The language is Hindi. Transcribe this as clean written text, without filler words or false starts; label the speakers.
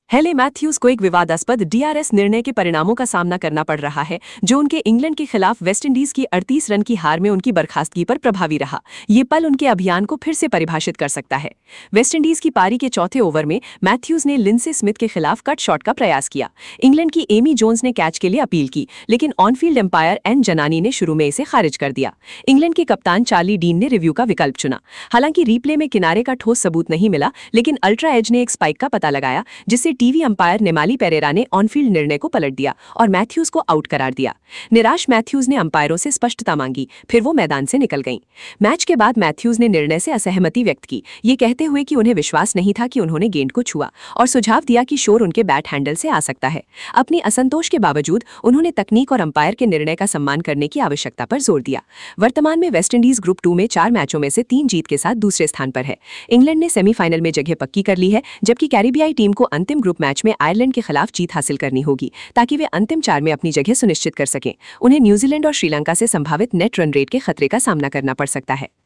Speaker 1: हेले मैथ्यूज को एक विवादास्पद डीआरएस निर्णय के परिणामों का सामना करना पड़ रहा है, जो उनके इंग्लैंड के खिलाफ वेस्टइंडीज की 38 रन की हार में उनकी बर्खास्तगी पर प्रभावी रहा। ये पल उनके अभियान को फिर से परिभाषित कर सकता है। वेस्टइंडीज की पारी के चौथे ओवर में मैथ्यूज ने लिंडसे स्मिथ के खिलाफ कट शॉट का प्रयास किया। इंग्लैंड की एमी जोन्स ने कैच के लिए अपील की, लेकिन ऑनफील्ड एम्पायर एन जनानी ने शुरू में इसे खारिज कर दिया। इंग्लैंड के कप्तान चार्ली डीन ने रिव्यू का विकल्प चुना। हालांकि रिप्ले में किनारे का ठोस सबूत नहीं मिला, लेकिन अल्ट्रा एज ने एक स्पाइक का पता लगाया, जिससे टीवी अंपायर नेमाली पेरेरा ने ऑनफील्ड निर्णय को पलट दिया और मैथ्यूज को आउट करार दिया। निराश मैथ्यूज ने अंपायरों से स्पष्टता मांगी, फिर वो मैदान से निकल गईं। मैच के बाद मैथ्यूज ने निर्णय से असहमति व्यक्त की, ये कहते हुए कि उन्हें विश्वास नहीं था कि उन्होंने गेंद को छुआ, और सुझाव दिया कि शोर उनके बैट हैंडल से आ सकता है। अपनी असंतोष के बावजूद उन्होंने तकनीक और अंपायर के निर्णय का सम्मान करने की आवश्यकता पर जोर दिया। वर्तमान में वेस्टइंडीज ग्रुप 2 में 4 मैचों में से 3 जीत के साथ दूसरे स्थान पर है। इंग्लैंड ने सेमीफाइनल में जगह पक्की कर ली है, जबकि कैरिबियाई टीम को अंतिम ग्रुप मैच में आयरलैंड के खिलाफ जीत हासिल करनी होगी, ताकि वे अंतिम 4 में अपनी जगह सुनिश्चित कर सकें। उन्हें न्यूजीलैंड और श्रीलंका से संभावित नेट रन रेट के खतरे का सामना करना पड़ सकता है।